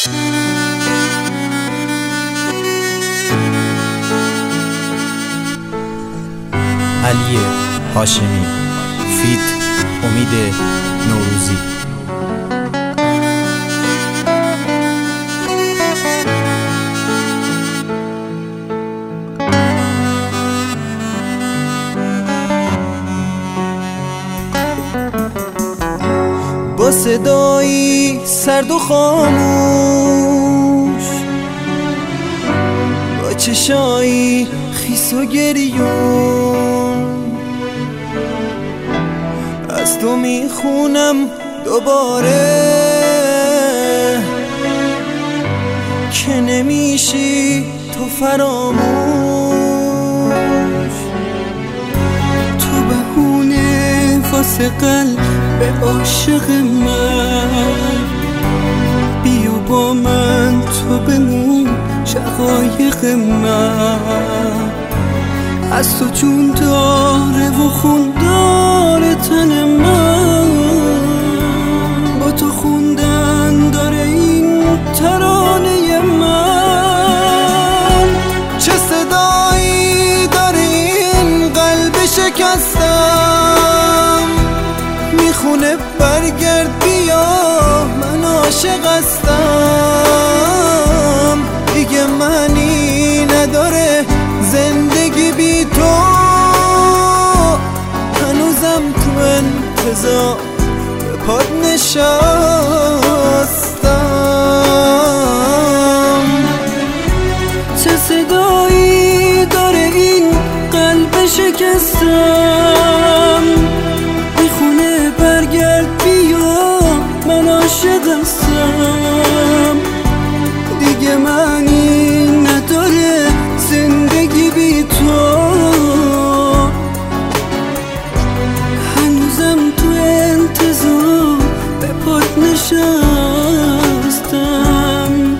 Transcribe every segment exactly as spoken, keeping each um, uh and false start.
علی هاشمی فیت امید نوروزی. با صدایی سرد و خاموش، با چشایی خیس و گریون، از تو میخونم دوباره که نمیشی تو فراموش. تو بهونه واسه قلب عاشق من، بیا با من تو بمون شقایق من. از تو جون داره و خون داره تن من، با تو خوندن داره این ترانه من. چه صدایی داره این قلب شکستم، میخونه برگرد بیا من عاشق هستم. دیگه معنی نداره زندگی بی تو، هنوزم تو انتظار به پات نشستم. چه صدایی داره این قلب شکستم، میخونه برگرد بیا من عاشق هستم. دیگه معنی نداره زندگی بی تو، هنوزم تو انتظار به پات نشستم.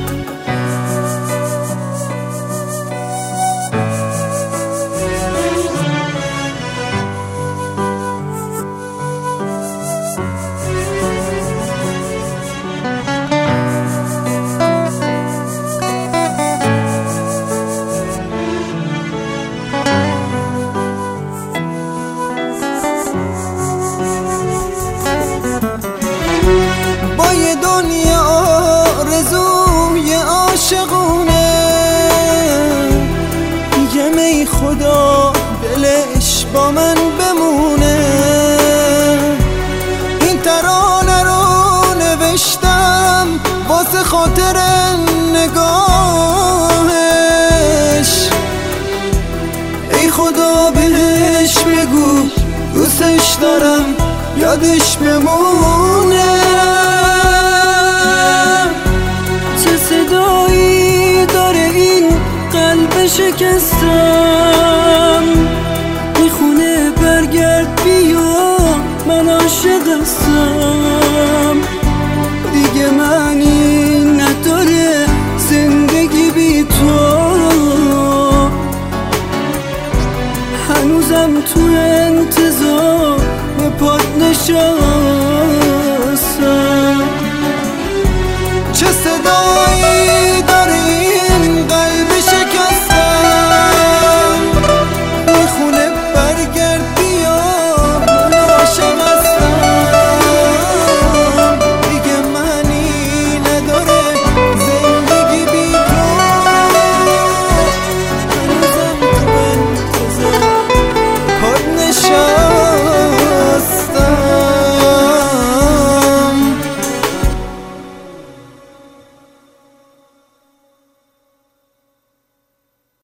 با یه دنیا آرزوم یه عاشقونه، میگم ای خدا دلش با من بمونه. این ترانه رو نوشتم واسه خاطر نگاهش، ای خدا بهش بگو دوستش دارم یادش بمونه. چه صدایی داره این قلب شکستم،